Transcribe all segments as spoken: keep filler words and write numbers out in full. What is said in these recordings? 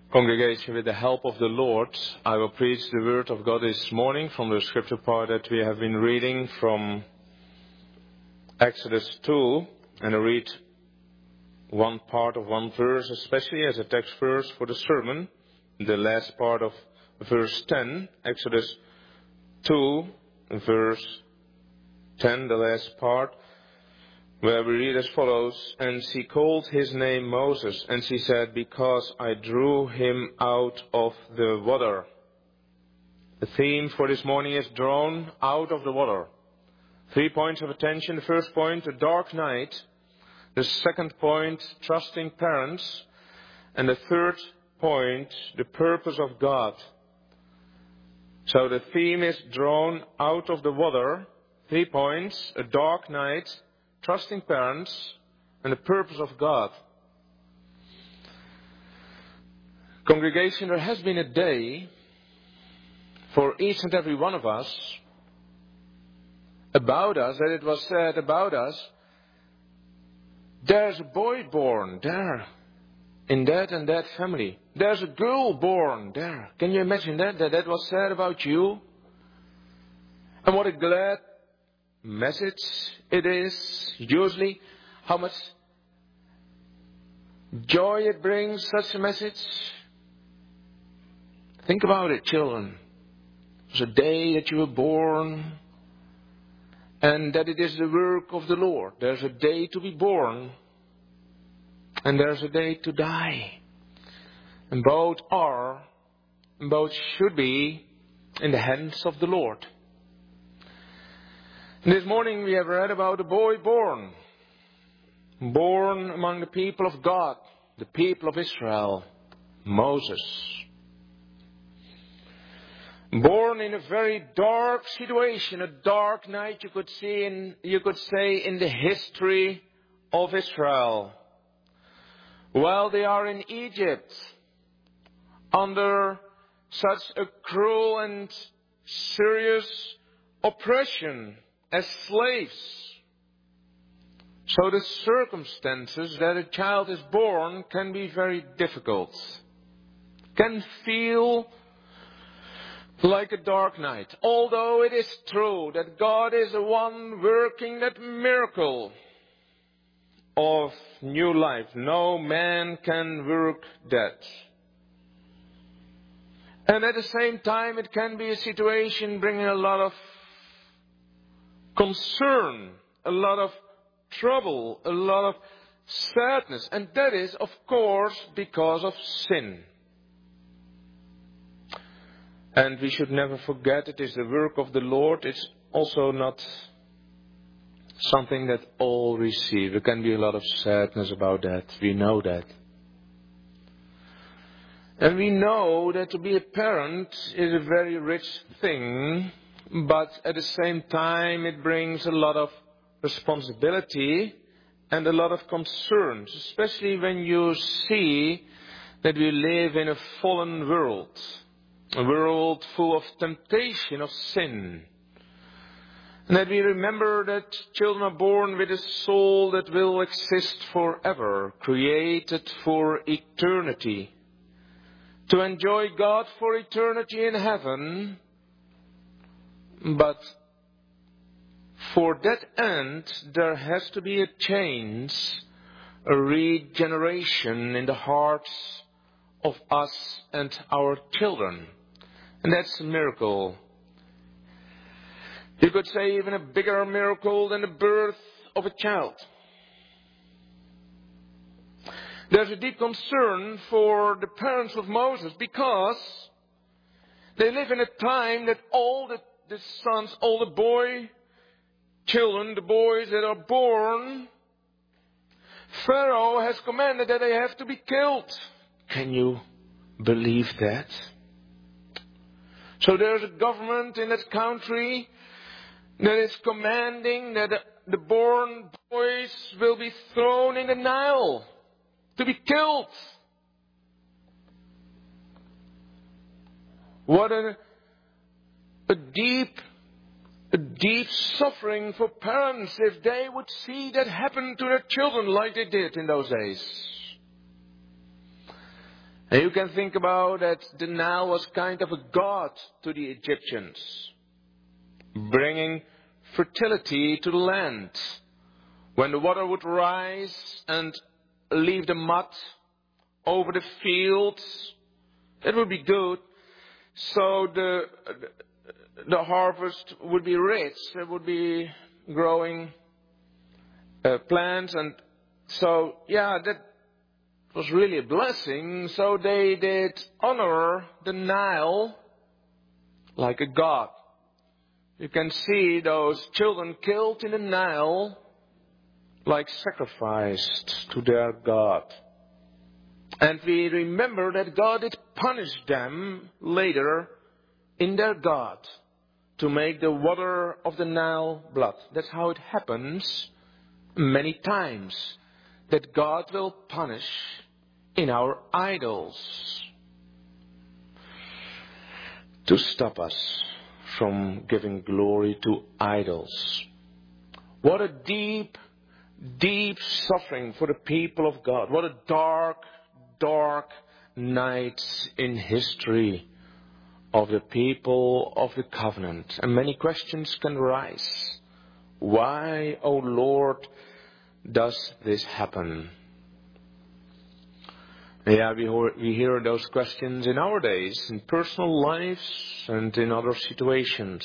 Congregation, with the help of the Lord, I will preach the word of God this morning from the scripture part that we have been reading from Exodus two, and I read one part of one verse especially as a text verse for the sermon, the last part of verse ten, Exodus two, verse ten, the last part, where we read as follows, "And she called his name Moses, and she said, because I drew him out of the water." The theme for this morning is drawn out of the water. Three points of attention. The first point, a dark night. The second point, trusting parents. And the third point, the purpose of God. So the theme is drawn out of the water. Three points, a dark night, trusting parents, and the purpose of God. Congregation, there has been a day for each and every one of us, about us, that it was said about us, there's a boy born there, in that and that family. There's a girl born there. Can you imagine that? That that was said about you? And what a glad message it is, usually, how much joy it brings, such a message. Think about it, children. It's a day that you were born, and that it is the work of the Lord. There's a day to be born, and there's a day to die. And both are, and both should be, in the hands of the Lord. This morning we have read about a boy born. Born among the people of God, the people of Israel, Moses. Born in a very dark situation, a dark night you could see in, you could say in the history of Israel. While they are in Egypt, under such a cruel and serious oppression, as slaves. So the circumstances that a child is born can be very difficult. Can feel like a dark night. Although it is true that God is the one working that miracle of new life. No man can work that. And at the same time it can be a situation bringing a lot of concern, a lot of trouble, a lot of sadness. And that is, of course, because of sin. And we should never forget it is the work of the Lord. It's also not something that all receive. There can be a lot of sadness about that. We know that. And we know that to be a parent is a very rich thing. But at the same time, it brings a lot of responsibility and a lot of concerns, especially when you see that we live in a fallen world, a world full of temptation of sin. And that we remember that children are born with a soul that will exist forever, created for eternity, to enjoy God for eternity in heaven. But for that end, there has to be a change, a regeneration in the hearts of us and our children. And that's a miracle. You could say even a bigger miracle than the birth of a child. There's a deep concern for the parents of Moses because they live in a time that all the The sons, all the boy children, the boys that are born, Pharaoh has commanded that they have to be killed. Can you believe that? So there's a government in that country that is commanding that the born boys will be thrown in the Nile to be killed. What a A deep, a deep suffering for parents if they would see that happen to their children like they did in those days. And you can think about that the Nile was kind of a god to the Egyptians, bringing fertility to the land. When the water would rise and leave the mud over the fields, it would be good. So the the harvest would be rich. There would be growing uh, plants, and so yeah, that was really a blessing. So they did honor the Nile like a god. You can see those children killed in the Nile like sacrificed to their god. And we remember that God did punish them later in their God to make the water of the Nile blood. That's how it happens many times, that God will punish in our idols to stop us from giving glory to idols. What a deep, deep suffering for the people of God. What a dark, dark night in history of the people of the covenant. And many questions can rise. Why, O Lord, does this happen? Yeah, we hear, we hear those questions in our days, in personal lives and in other situations.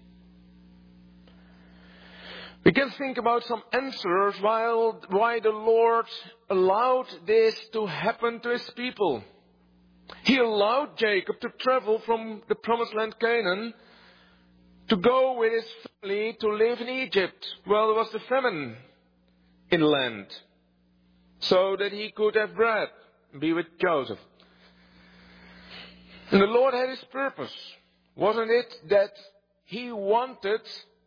We can think about some answers while, why the Lord allowed this to happen to His people. He allowed Jacob to travel from the promised land Canaan to go with his family to live in Egypt. Well, there was the famine in the land, so that he could have bread and be with Joseph. And the Lord had His purpose. Wasn't it that He wanted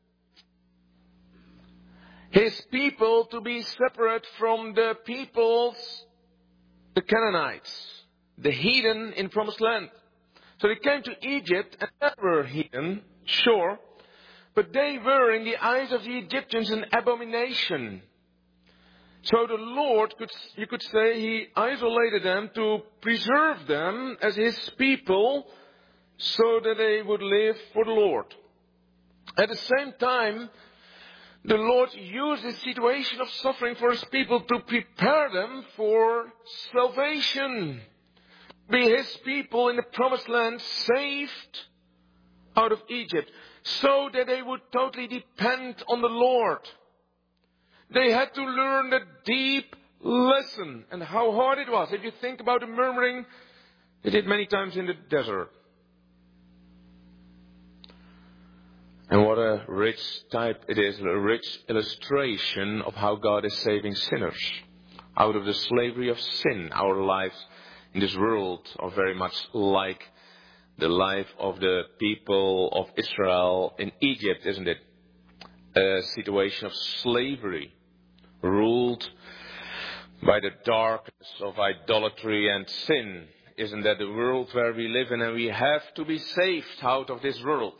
His people to be separate from the peoples, the Canaanites, the heathen in promised land? So they came to Egypt and they were heathen, sure, but they were in the eyes of the Egyptians an abomination. So the Lord, could, you could say, He isolated them to preserve them as His people so that they would live for the Lord. At the same time, the Lord used this situation of suffering for His people to prepare them for salvation. Be His people in the promised land saved out of Egypt, so that they would totally depend on the Lord. They had to learn the deep lesson and how hard it was. If you think about the murmuring, they did many times in the desert. And what a rich type it is, a rich illustration of how God is saving sinners out of the slavery of sin. Our lives in this world are very much like the life of the people of Israel in Egypt, isn't it? A situation of slavery, ruled by the darkness of idolatry and sin. Isn't that the world where we live in? And we have to be saved out of this world.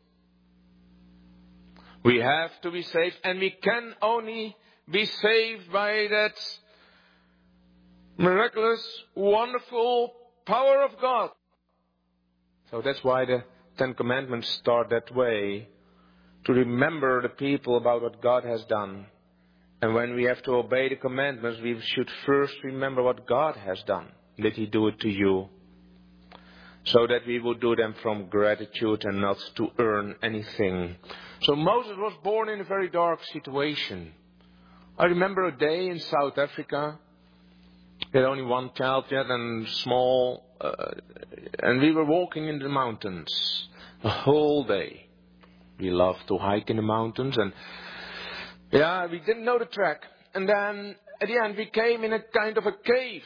We have to be saved, and we can only be saved by that miraculous, wonderful power of God. So that's why the Ten Commandments start that way, to remember the people about what God has done. And when we have to obey the commandments, we should first remember what God has done. Did He do it to you? So that we would do them from gratitude and not to earn anything. So Moses was born in a very dark situation. I remember a day in South Africa. We had only one child yet and small. Uh, and we were walking in the mountains the whole day. We love to hike in the mountains. And yeah, we didn't know the track. And then at the end we came in a kind of a cave.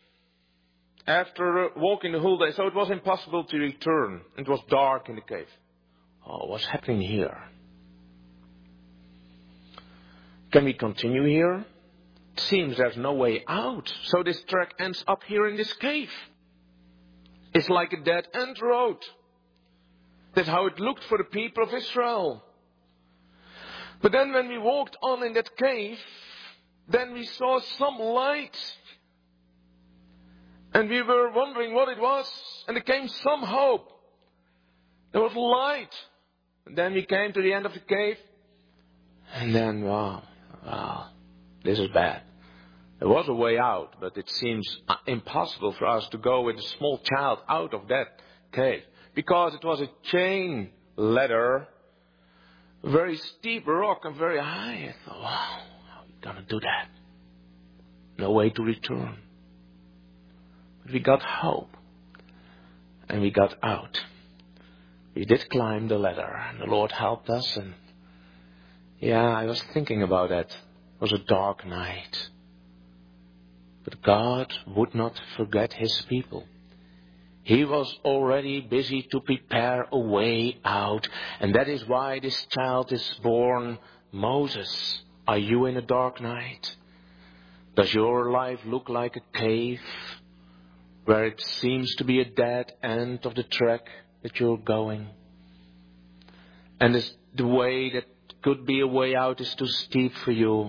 After walking the whole day, so it was impossible to return. It was dark in the cave. Oh, what's happening here? Can we continue here? It seems there's no way out. So this track ends up here in this cave. It's like a dead-end road. That's how it looked for the people of Israel. But then when we walked on in that cave, then we saw some light. And we were wondering what it was. And there came some hope. There was light. And then we came to the end of the cave. And then, wow, wow, this is bad. There was a way out, but it seems impossible for us to go with a small child out of that cave. Because it was a chain ladder, very steep rock and very high. I thought, wow, how are we going to do that? No way to return. But we got hope. And we got out. We did climb the ladder. And the Lord helped us. And yeah, I was thinking about that. It was a dark night. But God would not forget His people. He was already busy to prepare a way out. And that is why this child is born. Moses, are you in a dark night? Does your life look like a cave where it seems to be a dead end of the track that you're going? And this, the way that could be a way out is too steep for you.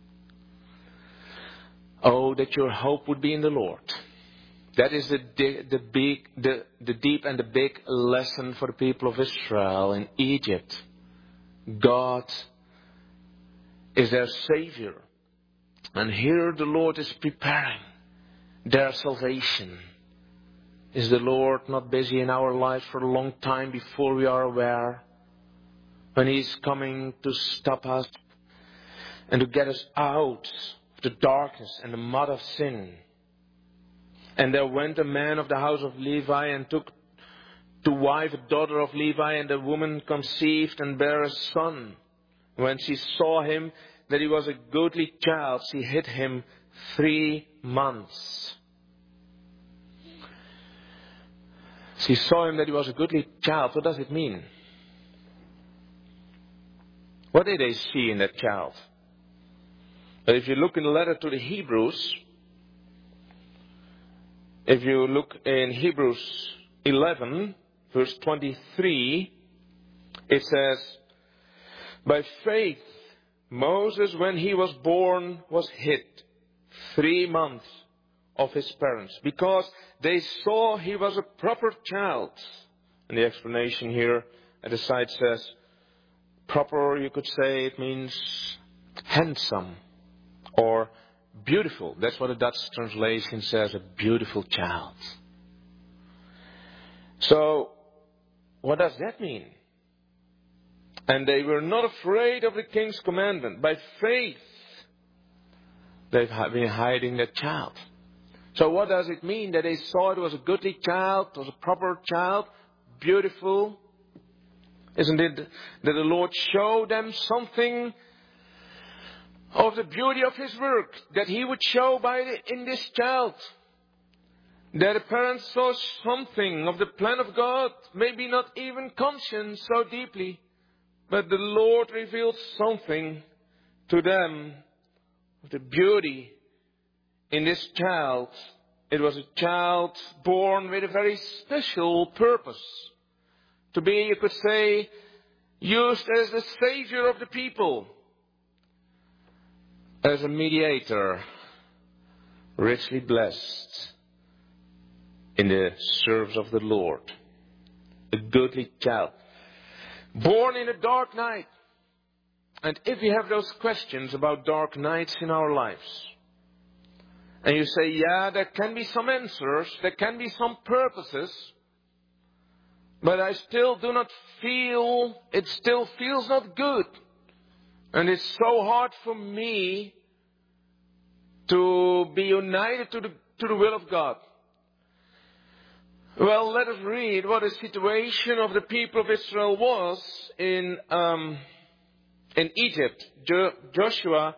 Oh, that your hope would be in the Lord. That is the, the big, the, the deep and the big lesson for the people of Israel in Egypt. God is their Savior. And here the Lord is preparing their salvation. Is the Lord not busy in our lives for a long time before we are aware? When He's coming to stop us and to get us out of the darkness and the mud of sin. And there went a man of the house of Levi and took to wife a daughter of Levi, and the woman conceived and bare a son. When she saw him, that he was a goodly child, she hid him three months. She saw him that he was a goodly child. What does it mean? What did they see in that child? But if you look in the letter to the Hebrews, if you look in Hebrews eleven, verse twenty-three, it says, by faith, Moses, when he was born, was hid three months of his parents, because they saw he was a proper child. And the explanation here at the side says, proper, you could say, it means handsome or beautiful. That's what the Dutch translation says, a beautiful child. So, what does that mean? And they were not afraid of the king's commandment. By faith, they've been hiding that child. So what does it mean that they saw it was a goodly child, it was a proper child, beautiful? Isn't it that the Lord showed them something of the beauty of His work that He would show by the, in this child? That the parents saw something of the plan of God, maybe not even conscious so deeply, but the Lord revealed something to them of the beauty in this child. It was a child born with a very special purpose. To be, you could say, used as the Savior of the people. As a mediator, richly blessed in the service of the Lord. A goodly child. Born in a dark night. And if we have those questions about dark nights in our lives, and you say, yeah, there can be some answers, there can be some purposes, but I still do not feel, it still feels not good. And it's so hard for me to be united to the, to the will of God. Well, let us read what the situation of the people of Israel was in um, in Egypt. Jo- Joshua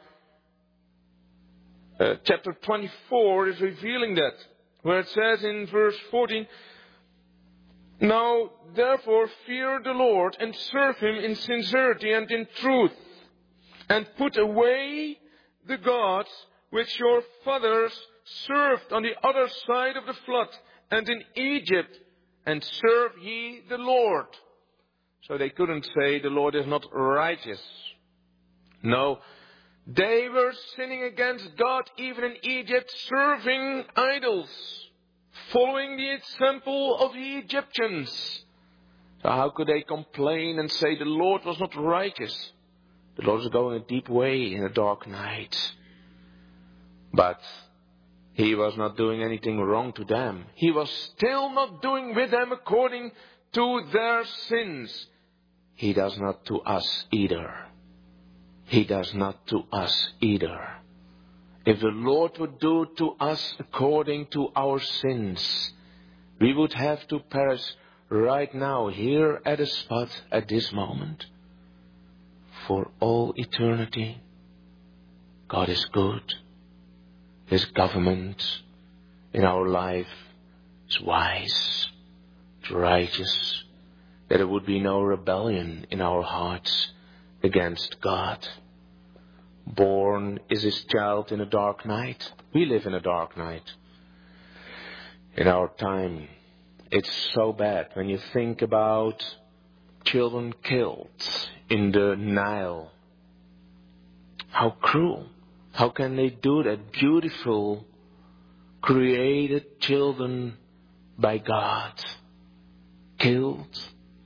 uh, chapter twenty-four is revealing that, where it says in verse fourteen, now therefore fear the Lord and serve Him in sincerity and in truth, and put away the gods which your fathers served on the other side of the flood, and in Egypt, and serve ye the Lord. So they couldn't say the Lord is not righteous. No, they were sinning against God even in Egypt, serving idols. following the example of the Egyptians. So how could they complain and say the Lord was not righteous? The Lord is going a deep way in a dark night. But He was not doing anything wrong to them. He was still not doing with them according to their sins. He does not to us either. He does not to us either. If the Lord would do to us according to our sins, we would have to perish right now, here at a spot, at this moment. For all eternity, God is good. His government in our life is wise, it's righteous, that there would be no rebellion in our hearts against God. Born is His child in a dark night. We live in a dark night. In our time, it's so bad when you think about children killed in the Nile. How cruel. How can they do that? Beautiful, created children by God. Killed.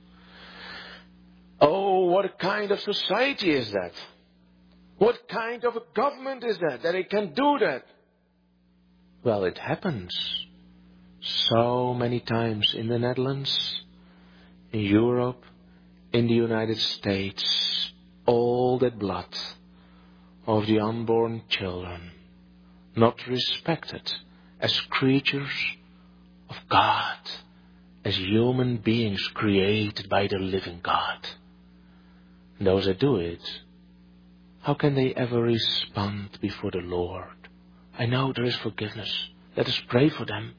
Oh, what a kind of society is that? What kind of a government is that, that it can do that? Well, it happens so many times in the Netherlands, in Europe, in the United States. All that blood of the unborn children, not respected as creatures of God, as human beings created by the living God. And those that do it, how can they ever respond before the Lord? I know there is forgiveness. Let us pray for them.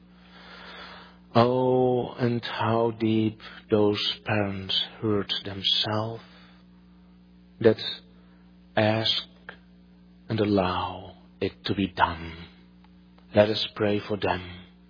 Oh, and how deep those parents hurt themselves that ask and allow it to be done. Let us pray for them.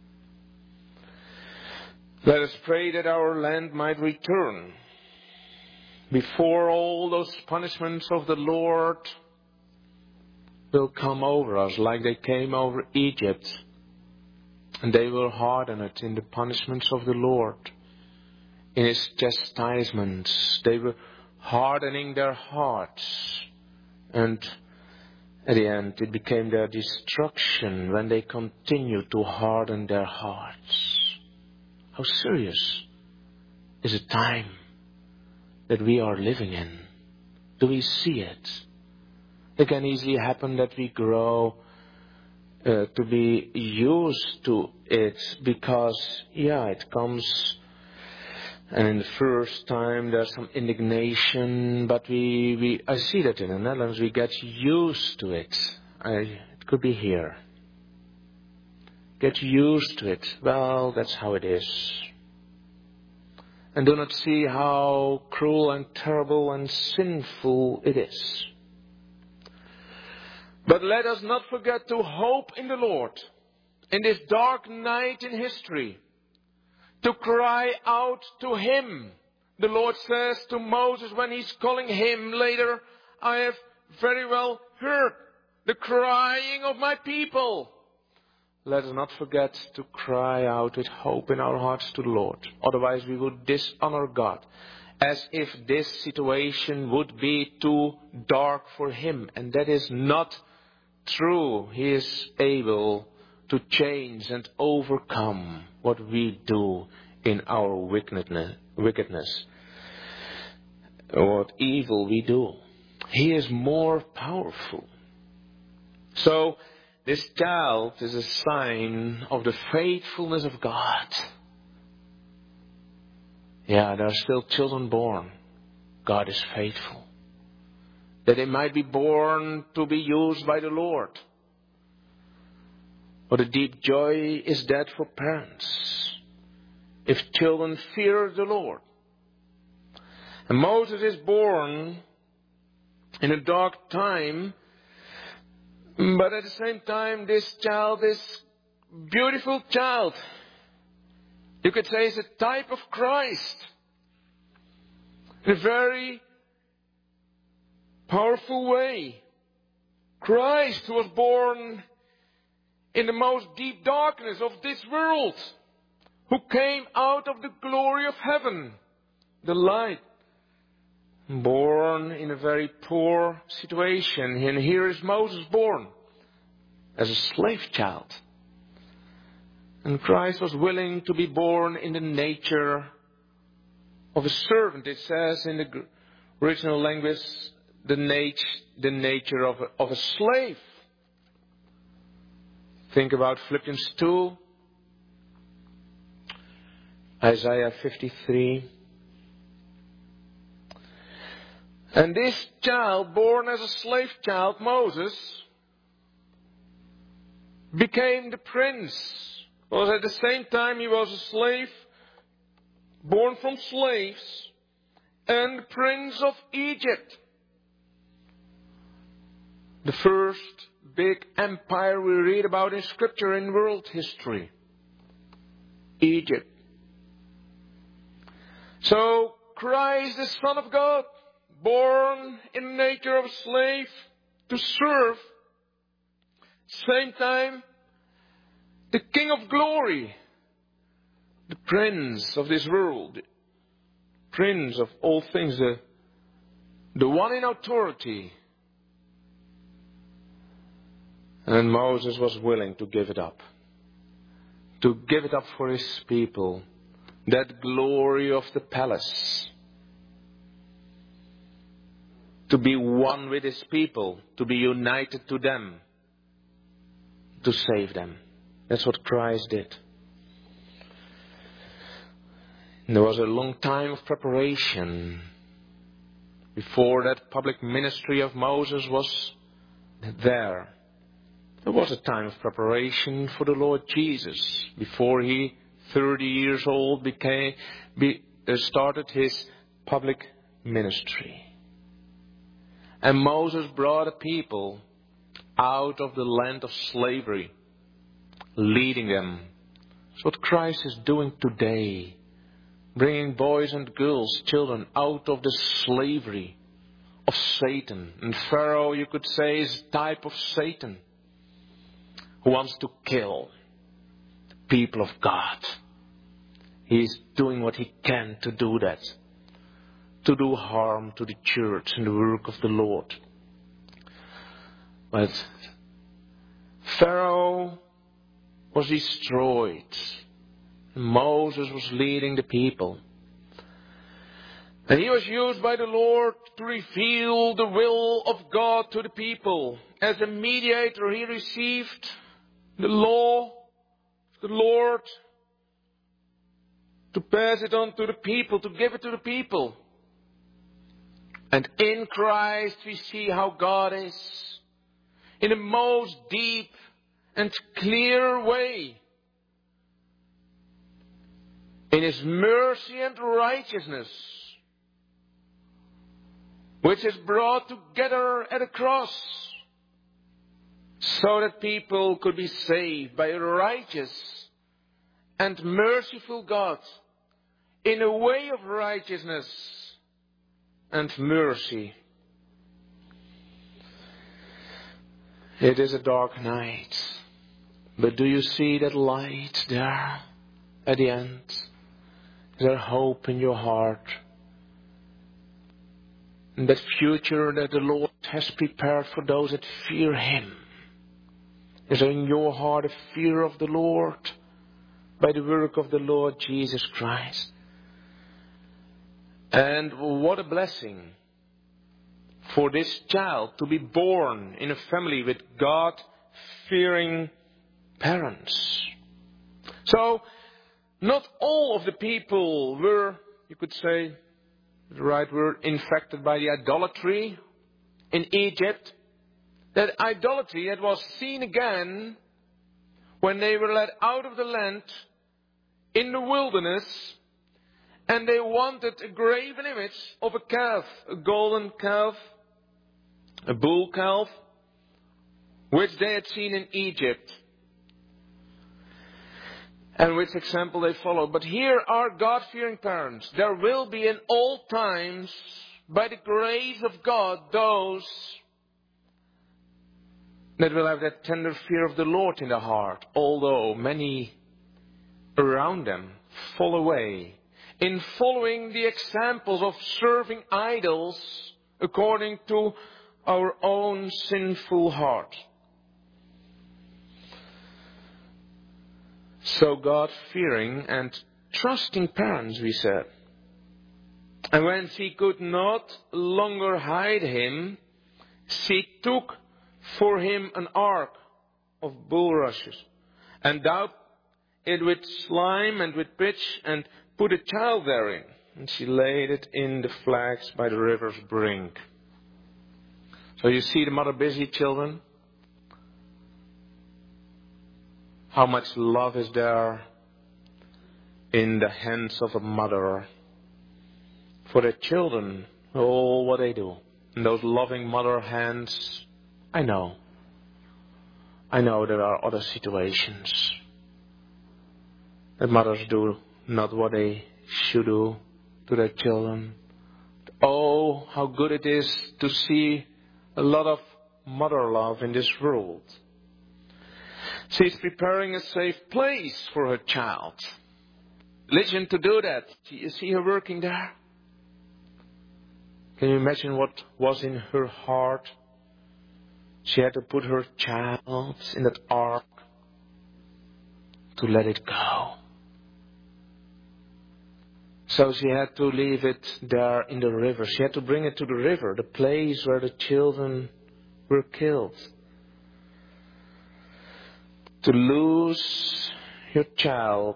Let us pray that our land might return before all those punishments of the Lord will come over us like they came over Egypt. And they will harden it in the punishments of the Lord. In His chastisements, they were hardening their hearts. And at the end, it became their destruction when they continued to harden their hearts. How serious is the time that we are living in? Do we see it? It can easily happen that we grow uh, to be used to it because, yeah, it comes, and in the first time there's some indignation, but we, we I see that in the Netherlands we get used to it. I, it could be here. Get used to it. Well, that's how it is. And do not see how cruel and terrible and sinful it is. But let us not forget to hope in the Lord in this dark night in history. To cry out to Him. The Lord says to Moses when He's calling him later, I have very well heard the crying of my people. Let us not forget to cry out with hope in our hearts to the Lord. Otherwise we would dishonor God. As if this situation would be too dark for Him. And that is not true. He is able to change and overcome what we do in our wickedness, wickedness, what evil we do. He is more powerful. So, this child is a sign of the faithfulness of God. Yeah, there are still children born. God is faithful. That they might be born to be used by the Lord. What a deep joy is that for parents, if children fear the Lord. And Moses is born in a dark time, but at the same time this child, this beautiful child, you could say is a type of Christ. In a very powerful way. Christ who was born in the most deep darkness of this world. who came out of the glory of heaven, the light, born in a very poor situation. And here is Moses born as a slave child. And Christ was willing to be born in the nature of a servant. It says in the original language, the, nat- the nature of a, of a slave. Think about Philippians two, Isaiah fifty-three. And this child, born as a slave child, Moses, became the prince. Because at the same time he was a slave, born from slaves, and prince of Egypt. The first big empire we read about in Scripture in world history. Egypt. So Christ, the Son of God, born in the nature of a slave to serve, same time the King of glory, the Prince of this world, the Prince of all things, the, the one in authority. And Moses was willing to give it up. To give it up for his people. That glory of the palace. To be one with his people. To be united to them. To save them. That's what Christ did. And there was a long time of preparation before that public ministry of Moses was there. There was a time of preparation for the Lord Jesus before he, thirty years old, became be, uh, started his public ministry. And Moses brought a people out of the land of slavery, leading them. That's what Christ is doing today. Bringing boys and girls, children, out of the slavery of Satan. And Pharaoh, you could say, is a type of Satan, who wants to kill the people of God. He's doing what he can to do that. To do harm to the church and the work of the Lord. But Pharaoh was destroyed. Moses was leading the people. And he was used by the Lord to reveal the will of God to the people. As a mediator, he received the law of the Lord to pass it on to the people, to give it to the people. And in Christ we see how God is in a most deep and clear way. In His mercy and righteousness, which is brought together at a cross, so that people could be saved by a righteous and merciful God in a way of righteousness and mercy. It is a dark night, but do you see that light there at the end? Is there hope in your heart? And that future that the Lord has prepared for those that fear Him. Is there in your heart a fear of the Lord by the work of the Lord Jesus Christ? And what a blessing for this child to be born in a family with God-fearing parents. So, not all of the people were, you could say, the right word, infected by the idolatry in Egypt. That idolatry that was seen again when they were led out of the land in the wilderness, and they wanted a graven image of a calf, a golden calf, a bull calf, which they had seen in Egypt. And which example they followed. But here are God-fearing parents. There will be in all times, by the grace of God, those that will have that tender fear of the Lord in their heart. Although many around them fall away in following the examples of serving idols according to our own sinful heart. So God-fearing and trusting parents, we said. And when she could not longer hide him, she took for him an ark of bulrushes, and daubed it with slime and with pitch, and put a child therein. And she laid it in the flags by the river's brink. So you see the mother busy, children? How much love is there in the hands of a mother for their children, all what they do. In those loving mother hands, I know. I know there are other situations that mothers do not what they should do to their children. Oh, how good it is to see a lot of mother love in this world. She's preparing a safe place for her child. Religion to do that. You see her working there? Can you imagine what was in her heart? She had to put her child in that ark to let it go. So she had to leave it there in the river. She had to bring it to the river, the place where the children were killed. To lose your child,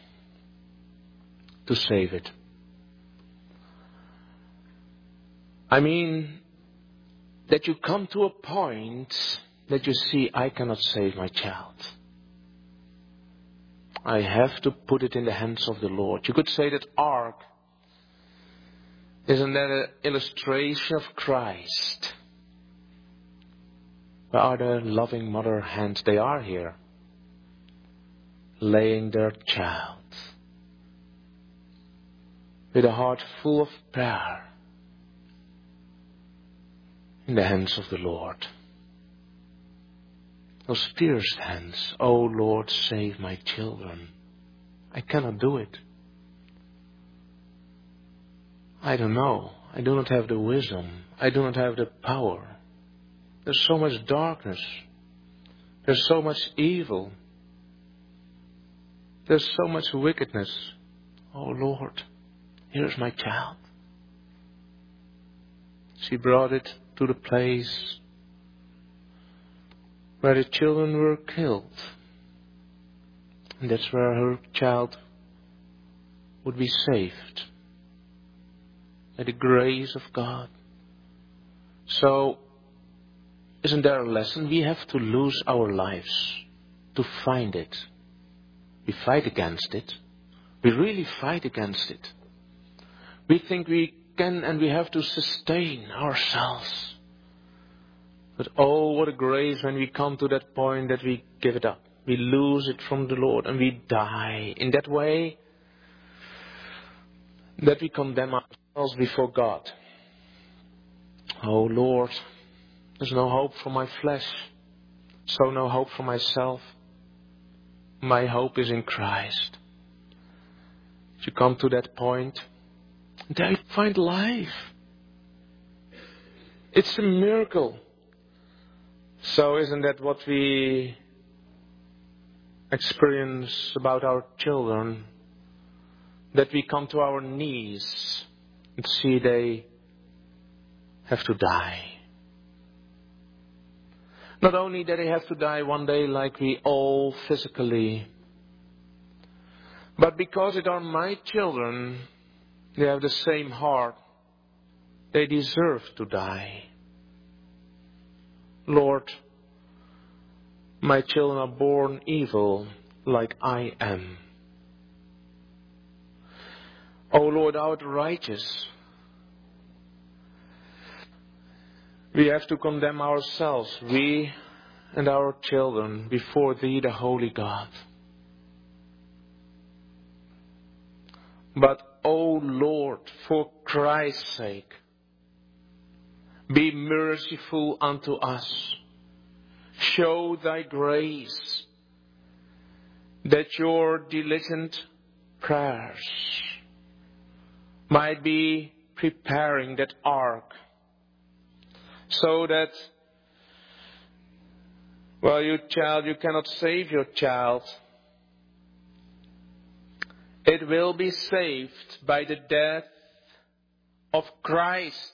to save it. I mean, that you come to a point that you see, I cannot save my child. I have to put it in the hands of the Lord. You could say that ark, isn't that an illustration of Christ? Where are the loving mother hands? They are here, laying their child with a heart full of prayer in the hands of the Lord. Those pierced hands. Oh Lord, save my children. I cannot do it. I don't know. I do not have the wisdom. I do not have the power. There's so much darkness. There's so much evil. There's so much wickedness. Oh Lord, here's my child. She brought it to the place where the children were killed. And that's where her child would be saved by the grace of God. So, isn't there a lesson? We have to lose our lives to find it. We fight against it. We really fight against it. We think we can and we have to sustain ourselves. But oh, what a grace when we come to that point that we give it up. We lose it from the Lord and we die in that way that we condemn ourselves before God. Oh Lord, there's no hope for my flesh, so no hope for myself. My hope is in Christ. If you come to that point, there you find life. It's a miracle. So isn't that what we experience about our children? That we come to our knees and see they have to die. Not only that they have to die one day like we all physically, but because it are my children, they have the same heart. They deserve to die. Lord, my children are born evil like I am. O Lord, thou art righteous. We have to condemn ourselves, we and our children, before Thee, the Holy God. But, O Lord, for Christ's sake, be merciful unto us. Show Thy grace, that Your diligent prayers might be preparing that ark so that, well, your child, you cannot save your child. It will be saved by the death of Christ.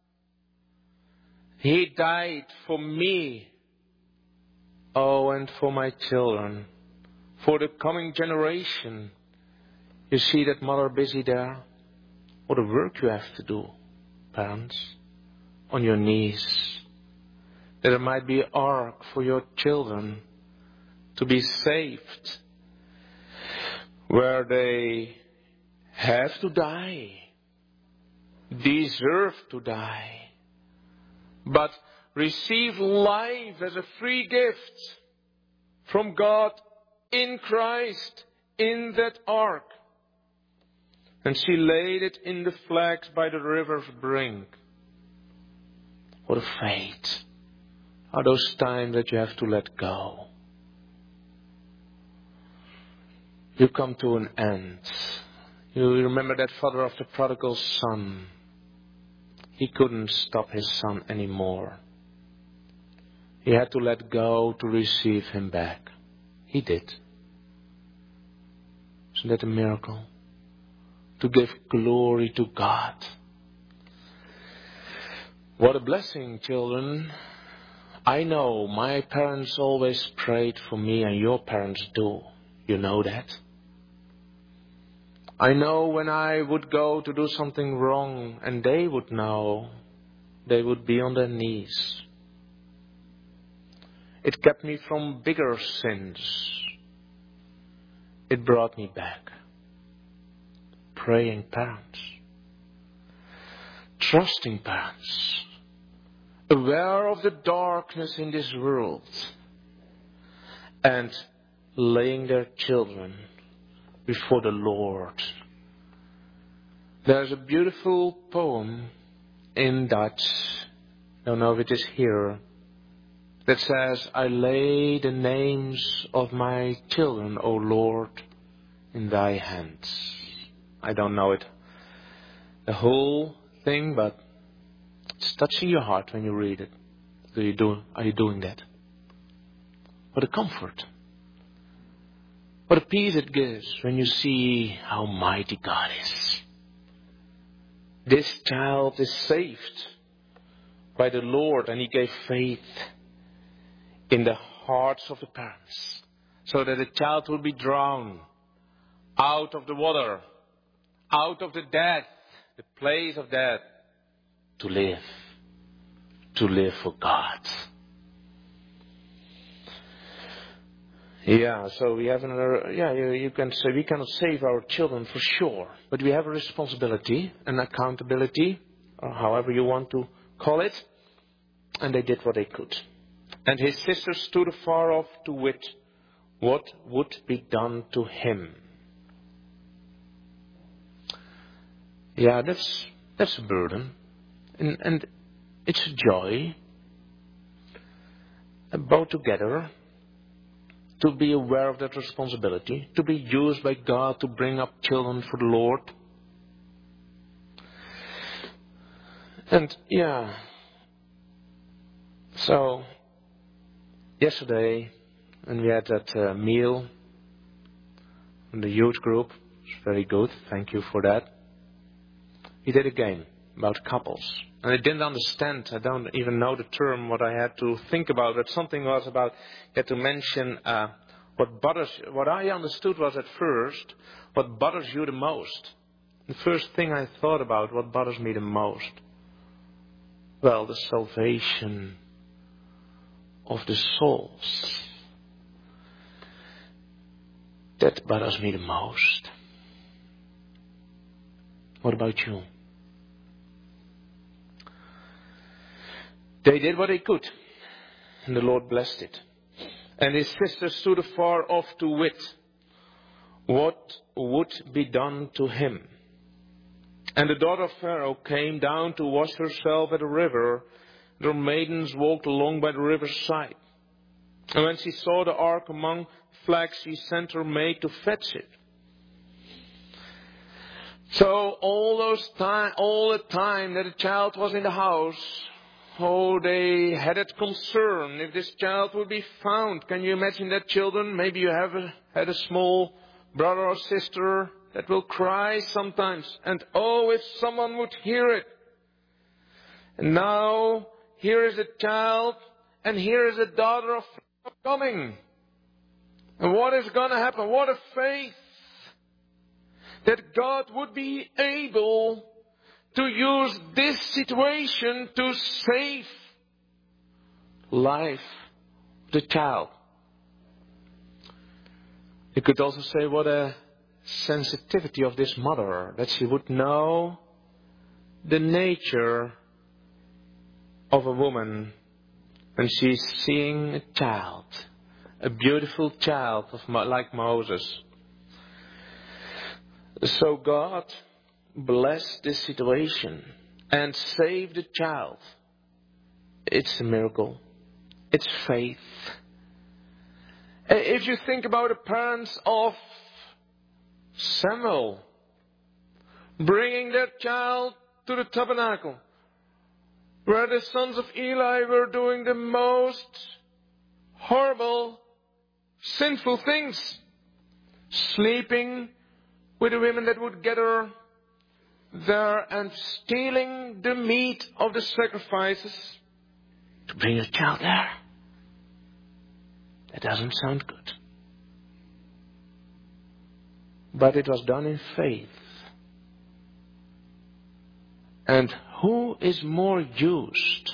He died for me. Oh, and for my children. For the coming generation. You see that mother busy there? What a work you have to do, parents. On your knees. That there might be an ark for your children to be saved. Where they have to die. Deserve to die. But receive life as a free gift from God in Christ, in that ark. And she laid it in the flags by the river's brink. What a fate. Are those times that you have to let go. You come to an end. You remember that father of the prodigal son. He couldn't stop his son anymore. He had to let go to receive him back. He did. Isn't that a miracle? To give glory to God. What a blessing, children. I know my parents always prayed for me, and your parents do. You know that? I know when I would go to do something wrong, and they would know, they would be on their knees. It kept me from bigger sins. It brought me back. Praying parents. Trusting parents. Aware of the darkness in this world. And laying their children before the Lord. There's a beautiful poem in Dutch, I don't know if it is here, that says, I lay the names of my children, O Lord, in thy hands. I don't know it, the whole thing, but it's touching your heart when you read it. Do you do, are you doing that? What a comfort. What a peace it gives when you see how mighty God is. This child is saved by the Lord, and He gave faith in the hearts of the parents so that the child will be drawn out of the water, out of the death, the place of death, to live, to live for God. Yeah, so we have another, yeah, you, you can say we cannot save our children for sure, but we have a responsibility, an accountability, or however you want to call it, and they did what they could. And his sister stood afar off to wit what would be done to him. Yeah, that's, that's a burden, and, and it's a joy, both together. To be aware of that responsibility, to be used by God to bring up children for the Lord. And yeah, so yesterday when we had that uh, meal in the youth group, it was very good, thank you for that. We did a game about couples. And I didn't understand, I don't even know the term, what I had to think about, but something was about, you had to mention uh, what bothers, what I understood was at first, what bothers you the most. The first thing I thought about, what bothers me the most? Well, the salvation of the souls. That bothers me the most. What about you? They did what they could, and the Lord blessed it. And his sister stood afar off to wit what would be done to him. And the daughter of Pharaoh came down to wash herself at the river. Her maidens walked along by the river's side. And when she saw the ark among flags, she sent her maid to fetch it. So all those time, all the time that the child was in the house, oh, they had that concern if this child would be found. Can you imagine that, children? Maybe you have a, had a small brother or sister that will cry sometimes. And oh, if someone would hear it. And now, here is a child, and here is a daughter of coming. And what is going to happen? What a faith that God would be able to use this situation to save life of the child. You could also say what a sensitivity of this mother, that she would know the nature of a woman when she's seeing a child, a beautiful child of like Moses. So God blessed this situation and saved the child. It's a miracle. It's faith. If you think about the parents of Samuel bringing their child to the tabernacle, where the sons of Eli were doing the most horrible, sinful things, sleeping with the women that would gather there and stealing the meat of the sacrifices to bring a child there. That doesn't sound good. But it was done in faith. And who is more used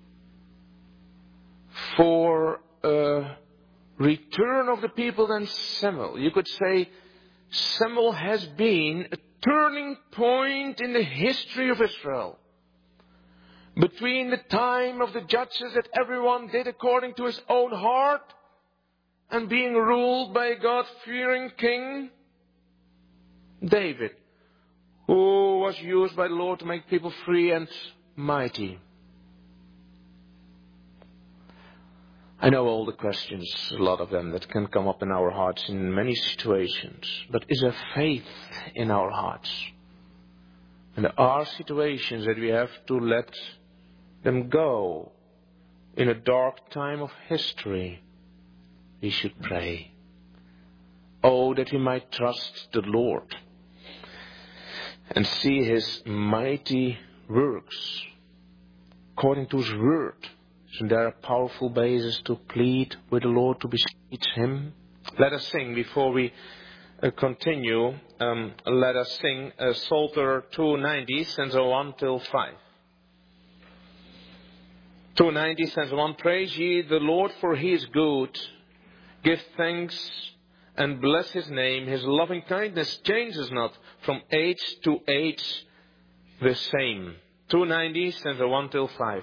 for a return of the people than Samuel? You could say Samuel has been a turning point in the history of Israel. Between the time of the judges that everyone did according to his own heart and being ruled by a God-fearing king, David, who was used by the Lord to make people free and mighty. I know all the questions, a lot of them, that can come up in our hearts in many situations. But is there faith in our hearts? And there are situations that we have to let them go. In a dark time of history, we should pray. Oh, that we might trust the Lord and see His mighty works according to His word. So there are powerful bases to plead with the Lord to beseech Him. Let us sing before we uh, continue. Um, let us sing uh, Psalter two ninety, stanza one till five. two ninety, stanza one. Praise ye the Lord, for He is good. Give thanks and bless His name. His loving kindness changes not, from age to age the same. two ninety, stanza one till five.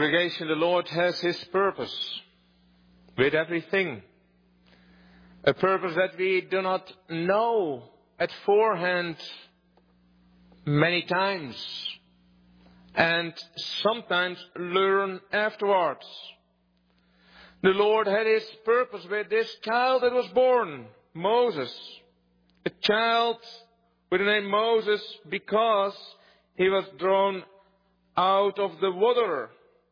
Congregation, the Lord has His purpose with everything. A purpose that we do not know at forehand many times and sometimes learn afterwards. The Lord had His purpose with this child that was born, Moses. A child with the name Moses because he was drawn out of the water.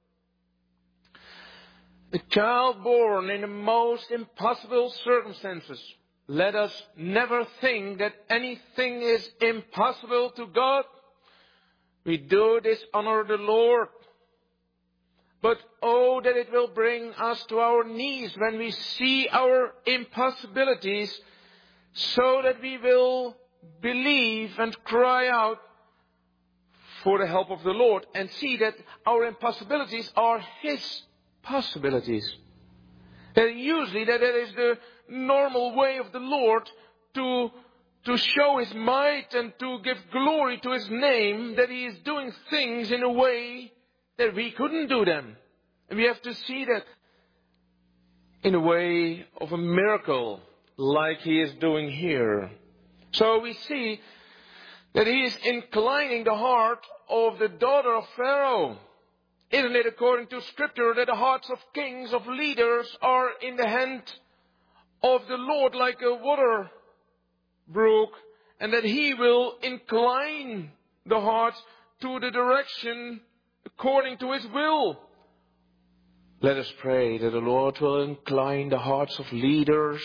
A child born in the most impossible circumstances. Let us never think that anything is impossible to God. We do dishonor the Lord. But oh, that it will bring us to our knees when we see our impossibilities, so that we will believe and cry out for the help of the Lord and see that our impossibilities are His possibilities. And usually that is the normal way of the Lord to, to show His might and to give glory to His name, that He is doing things in a way that we couldn't do them. And we have to see that in a way of a miracle, like He is doing here. So we see that He is inclining the heart of the daughter of Pharaoh. Isn't it according to Scripture that the hearts of kings, of leaders, are in the hand of the Lord like a water brook, and that He will incline the heart to the direction according to His will? Let us pray that the Lord will incline the hearts of leaders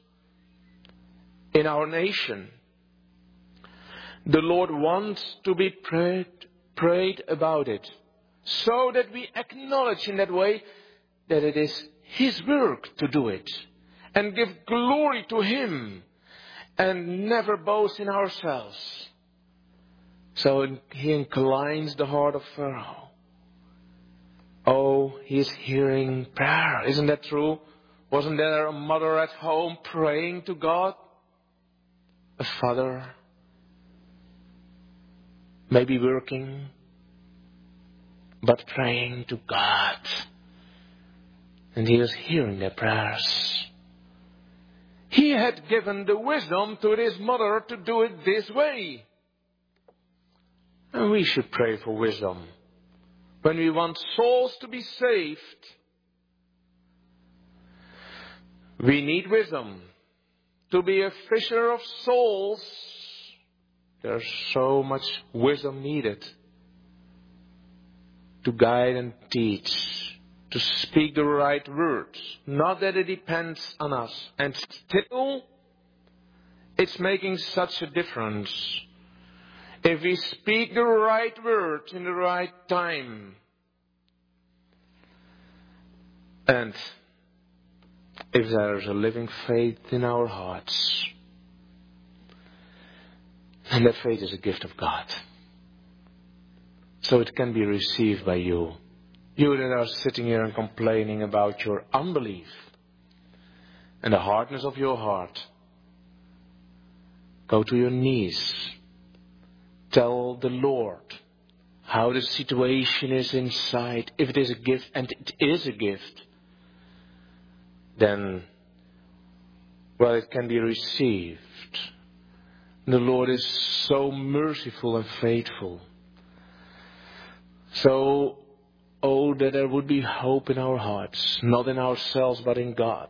in our nation. The Lord wants to be prayed, prayed about it, so that we acknowledge in that way that it is His work to do it, and give glory to Him, and never boast in ourselves. So He inclines the heart of Pharaoh. Oh, He is hearing prayer. Isn't that true? Wasn't there a mother at home praying to God? A father, maybe working, but praying to God. And He was hearing their prayers. He had given the wisdom to His mother to do it this way. And we should pray for wisdom. When we want souls to be saved, we need wisdom. To be a fisher of souls, there's so much wisdom needed. To guide and teach, to speak the right words. Not that it depends on us. And still, it's making such a difference. If we speak the right words in the right time. And if there is a living faith in our hearts. And that faith is a gift of God. So it can be received by you. You that are sitting here and complaining about your unbelief. And the hardness of your heart. Go to your knees. Tell the Lord how the situation is inside. If it is a gift, and it is a gift, then, well, it can be received. The Lord is so merciful and faithful. So, oh, that there would be hope in our hearts, not in ourselves, but in God.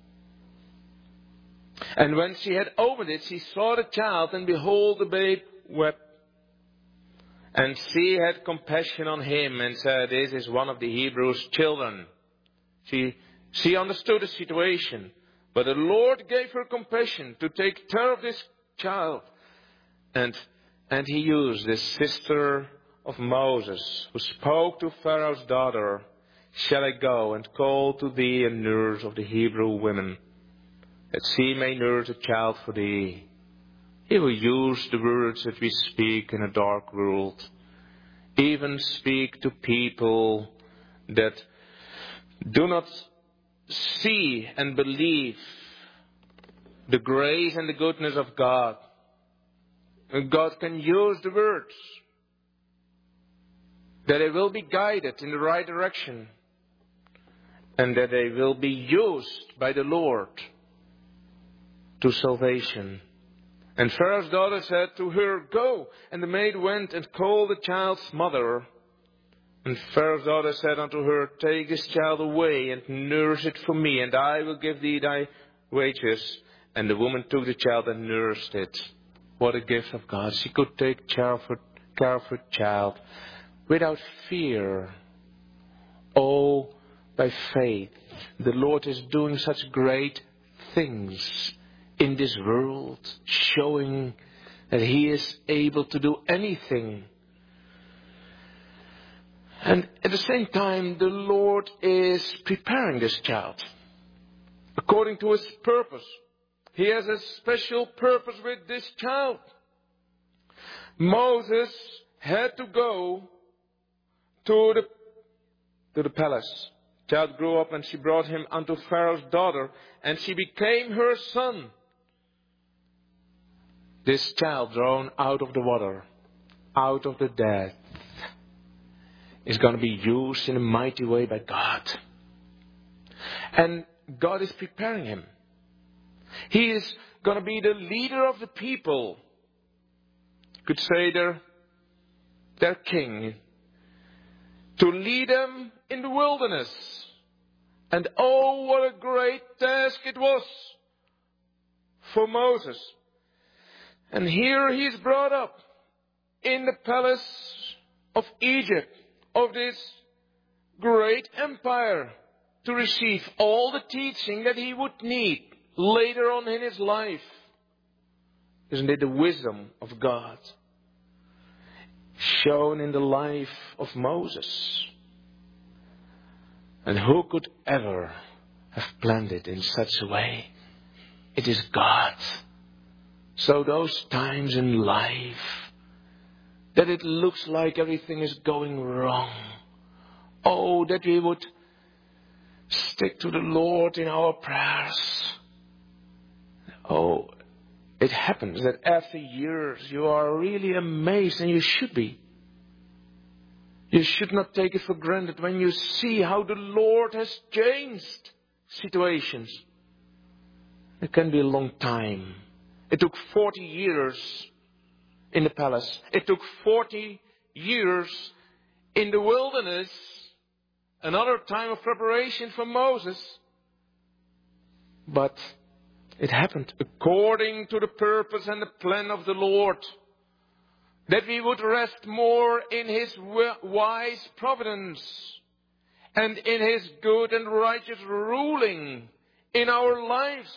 And when she had opened it, she saw the child, and behold, the babe wept. And she had compassion on him and said, "This is one of the Hebrews' children." She, she understood the situation. But the Lord gave her compassion to take care of this child. And, and He used this sister of Moses, who spoke to Pharaoh's daughter, "Shall I go and call to thee a nurse of the Hebrew women, that she may nurse a child for thee?" He will use the words that we speak in a dark world. Even speak to people that do not see and believe the grace and the goodness of God. And God can use the words that they will be guided in the right direction, and that they will be used by the Lord to salvation. And Pharaoh's daughter said to her, "Go." And the maid went and called the child's mother. And Pharaoh's daughter said unto her, "Take this child away and nurse it for me, and I will give thee thy wages." And the woman took the child and nursed it. What a gift of God. She could take care of her, care of her child without fear. Oh, by faith, the Lord is doing such great things in this world, showing that He is able to do anything. And at the same time, the Lord is preparing this child according to His purpose. He has a special purpose with this child. Moses had to go to the, to the palace. The child grew up, and she brought him unto Pharaoh's daughter, and she became her son. This child drawn out of the water, out of the death, is going to be used in a mighty way by God. And God is preparing him. He is going to be the leader of the people. You could say their, their king. To lead them in the wilderness. And oh, what a great task it was for Moses. And here he is brought up in the palace of Egypt, of this great empire, to receive all the teaching that he would need later on in his life. Isn't it the wisdom of God shown in the life of Moses? And who could ever have planned it in such a way? It is God. So those times in life that it looks like everything is going wrong, oh, that we would stick to the Lord in our prayers. Oh, it happens that after years you are really amazed, and you should be. You should not take it for granted when you see how the Lord has changed situations. It can be a long time. It took forty years in the palace. It took forty years in the wilderness. Another time of preparation for Moses. But it happened according to the purpose and the plan of the Lord. That we would rest more in His wise providence and in His good and righteous ruling in our lives.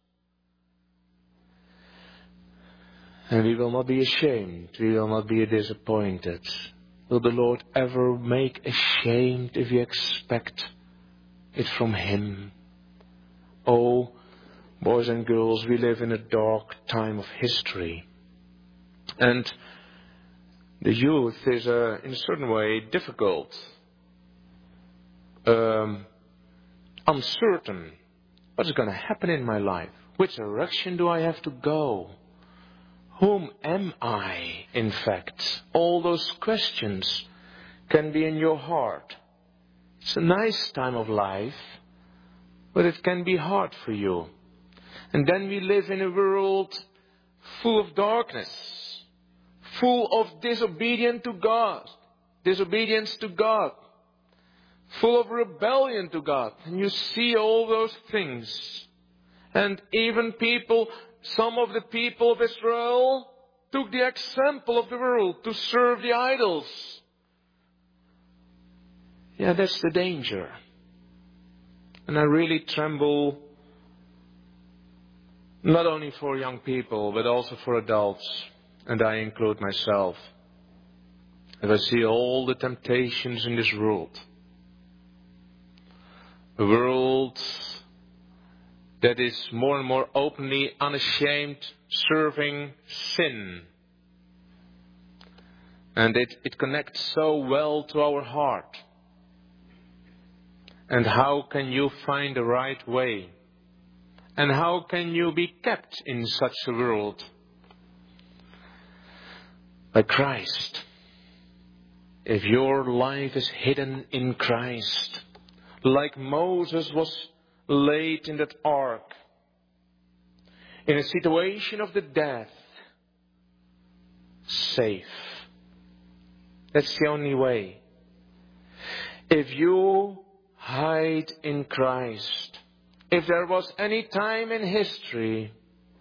And we will not be ashamed. We will not be disappointed. Will the Lord ever make ashamed if we expect it from Him? Oh, boys and girls, we live in a dark time of history. And the youth is, uh, in a certain way, difficult, um, uncertain. What is going to happen in my life? Which direction do I have to go? Whom am I, in fact? All those questions can be in your heart. It's a nice time of life, but it can be hard for you. And then we live in a world full of darkness, full of disobedience to God, disobedience to God, full of rebellion to God. And you see all those things. And even people, some of the people of Israel took the example of the world to serve the idols. Yeah, that's the danger. And I really tremble, not only for young people, but also for adults. And I include myself. As I see all the temptations in this world. A world that is more and more openly, unashamed, serving sin. And it, it connects so well to our heart. And how can you find the right way? And how can you be kept in such a world? By Christ. if your life is hidden in Christ, like Moses was laid in that ark, in a situation of the death, safe. That's the only way. If you hide in Christ, if there was any time in history,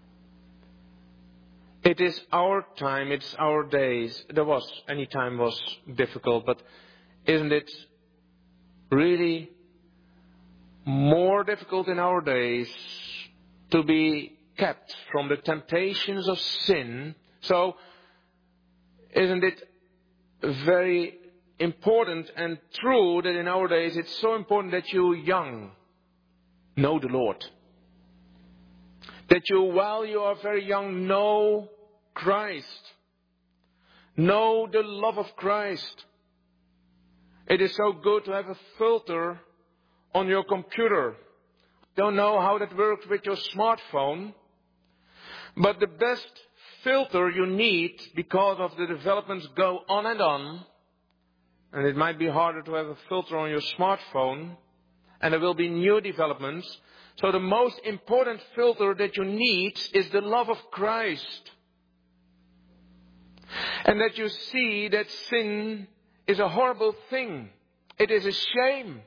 it is our time, it's our days. There was, any time was difficult, but isn't it really more difficult in our days to be kept from the temptations of sin? So, isn't it very important and true that in our days it's so important that you young know the Lord? That you, while you are very young, know Christ. Know the love of Christ. It is so good to have a filter on your computer. Don't know how that works with your smartphone. But the best filter you need, because of the developments go on and on, and it might be harder to have a filter on your smartphone, and there will be new developments. So the most important filter that you need is the love of Christ. And that you see that sin is a horrible thing. It is a shame.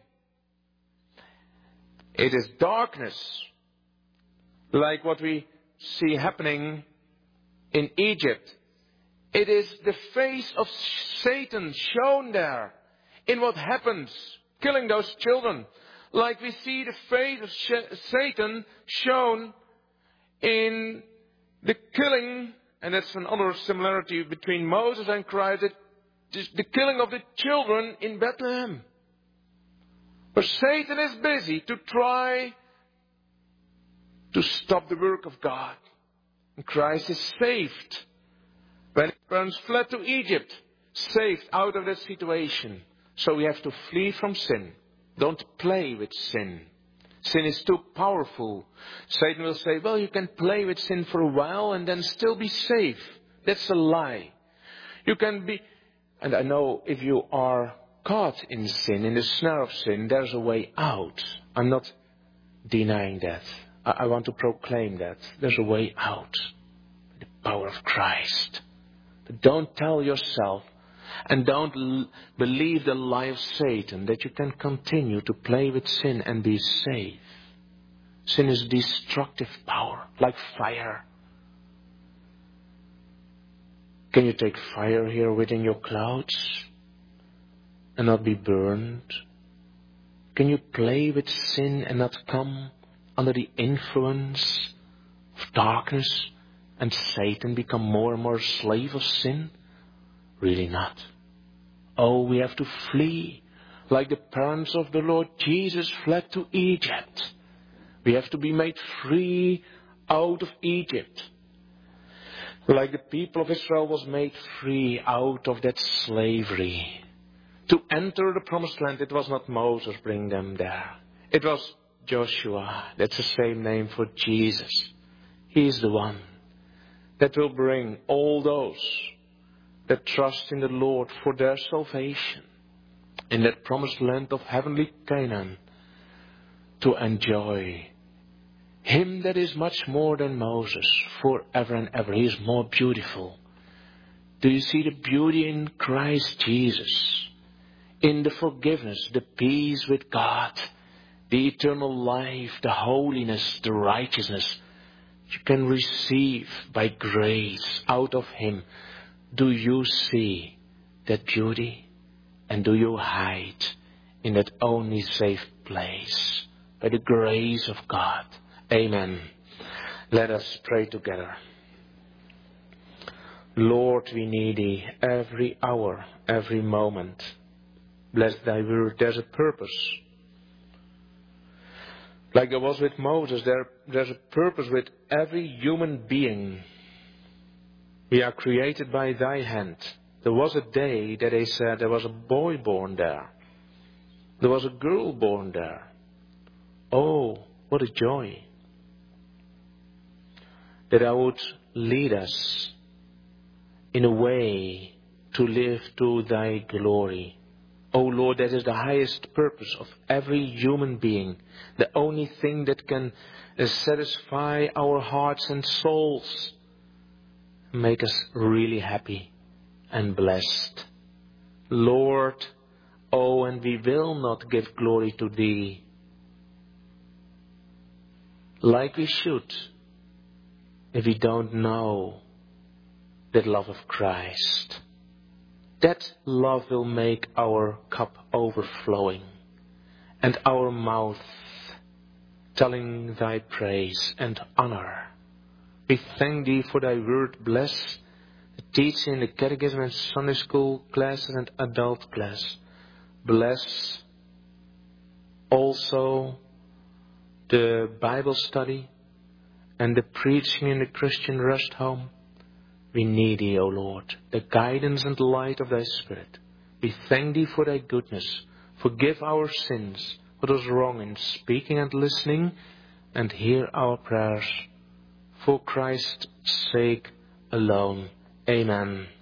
It is darkness. Like what we see happening in Egypt. It is the face of Satan shown there in what happens, killing those children. Like we see the face of Sh- Satan shown in the killing, and that's another similarity between Moses and Christ, the killing of the children in Bethlehem. Where Satan is busy to try to stop the work of God. And Christ is saved. When his parents fled to Egypt, saved out of that situation. So we have to flee from sin. Don't play with sin. Sin is too powerful. Satan will say, well, you can play with sin for a while and then still be safe. That's a lie. You can be, and I know if you are caught in sin, in the snare of sin, there's a way out. I'm not denying that. I, I want to proclaim that. There's a way out. The power of Christ. But don't tell yourself, and don't l- believe the lie of Satan that you can continue to play with sin and be safe. Sin is destructive power, like fire. Can you take fire here within your clothes and not be burned? Can you play with sin and not come under the influence of darkness and Satan become more and more slave of sin? Really not. Oh, we have to flee like the parents of the Lord Jesus fled to Egypt. We have to be made free out of Egypt. Like the people of Israel was made free out of that slavery. To enter the promised land, it was not Moses bringing them there. It was Joshua. That's the same name for Jesus. He is the one that will bring all those that trust in the Lord for their salvation in that promised land of heavenly Canaan to enjoy Him that is much more than Moses forever and ever. He is more beautiful. Do you see the beauty in Christ Jesus? In the forgiveness, the peace with God, the eternal life, the holiness, the righteousness you can receive by grace out of Him. Do you see that beauty? And do you hide in that only safe place by the grace of God? Amen. Let us pray together. Lord, we need Thee every hour, every moment. Bless Thy word. There's a purpose. Like there was with Moses, there, there's a purpose with every human being. We are created by Thy hand. There was a day that they said there was a boy born there. There was a girl born there. Oh, what a joy. That I would lead us in a way to live to thy glory. O Lord, that is the highest purpose of every human being. The only thing that can uh, satisfy our hearts and souls. Make us really happy and blessed. Lord, oh, and we will not give glory to Thee like we should if we don't know that love of Christ. That love will make our cup overflowing and our mouth telling Thy praise and honor. We thank Thee for Thy word. Bless the teaching in the catechism and Sunday school classes and adult class. Bless also the Bible study and the preaching in the Christian rest home. We need Thee, O Lord, the guidance and light of Thy Spirit. We thank Thee for Thy goodness. Forgive our sins, what was wrong in speaking and listening, and hear our prayers. For Christ's sake alone. Amen.